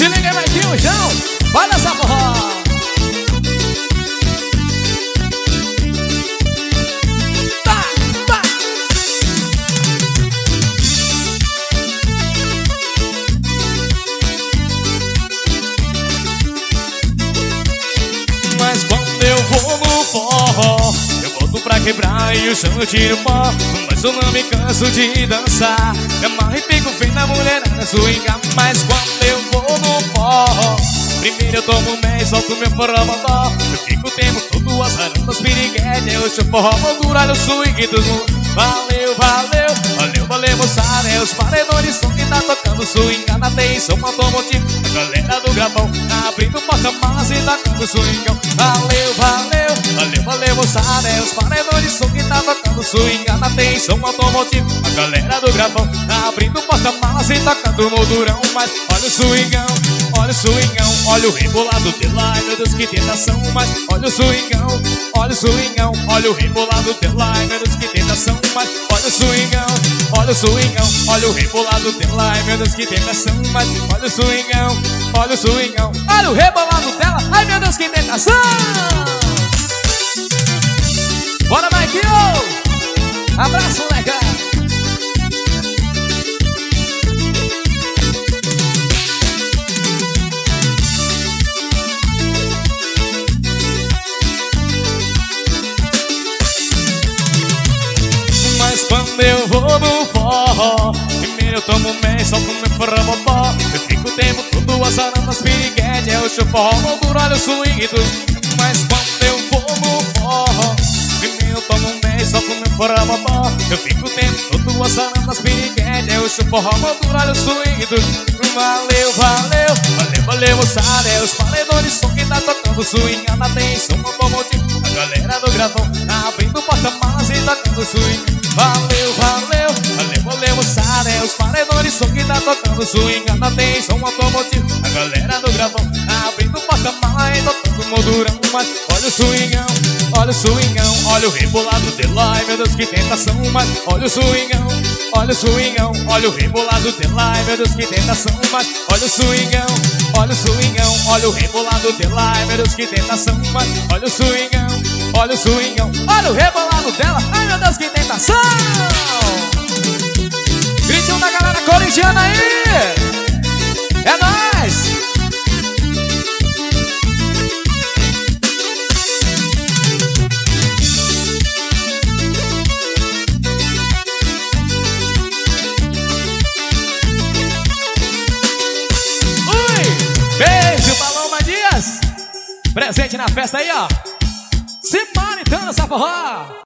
Se liga aí, Maiquinho, João, vai dançar forró. Tá, tá. Mas quando eu vou no forró, eu volto pra quebrar e o chão eu tiro pó. Mas eu não me canso de dançar, me amarro e fico vendo a mulherada swingar. Mas quando eu vou no forró, primeiro eu tomo bem, solto meu forró-bodó. Eu fico o tempo todo azarando as piriguetes. Eu chupo forró, moldura no swing dos mundo. Valeu, valeu, valeu, valeu, moçada. É os paredões de som que tá tocando swingada. Tem som automotivo, a galera do gravão tá abrindo porta-malas e tocando swingão. Valeu, valeu, valeu, valeu, moçada. É os paredões de som que tá tocando swingada. Tem som automotivo, a galera do gravão tá abrindo porta-malas e tocando moldurão. Mas olha o swingão, olha o swingão, olha o rebolado dela. Ai meu Deus, que tentação. Mas olha o swingão, olha o swingão, olha o rebolado dela. Ai meu Deus, que tentação. Mas olha o swingão, olha o swingão, olha o rebolado dela. Ai meu Deus, que tentação. Mas olha o swingão, olha o swingão, olha o rebolado dela. Ai meu Deus, que tentação. Bora, Maiquinho! Abraço, legal! Mas quando eu vou no forró, primeiro eu tomo bem, solto meu forró-bodó. Eu fico o tempo todo azarando as piriguetes. Eu chupo forró, moldura, olha o swing do... Mas quando eu vou no forró, primeiro eu tomo bem, solto meu forró-bodó. Eu fico o tempo todo azarando as piriguetes. Eu chupo forró, moldura, olha o swing do... Valeu, valeu, valeu, valeu, moçada. É os paredões de som que tá tocando swingada. Tem som automotivo, a galera do gravão tá abrindo porta-malas e tocando swing. Valeu, valeu, valeu, valeu, moçada. É os paredões de som que tá tocando swingada. Tem som automotivo, a galera do gravão tá abrindo porta-malas e tocando moldurão. Mas olha o swingão, olha o swingão, olha o rebolado dela. Ai meu Deus, que tentação. Mas olha o swingão, olha o swingão, olha o rebolado dela. Ai meu Deus, que tentação. Mas olha o swingão, olha o swingão, olha o rebolado dela. Ai meu Deus, que tentação. Mas olha o swingão, olha o swingão, olha o rebolado dela. Ai meu Deus, que tentação. Gritinho da galera corintiana aí. É nóis. Beijo, Paloma Dias. Presente na festa aí, ó. Simaritana, essa forró.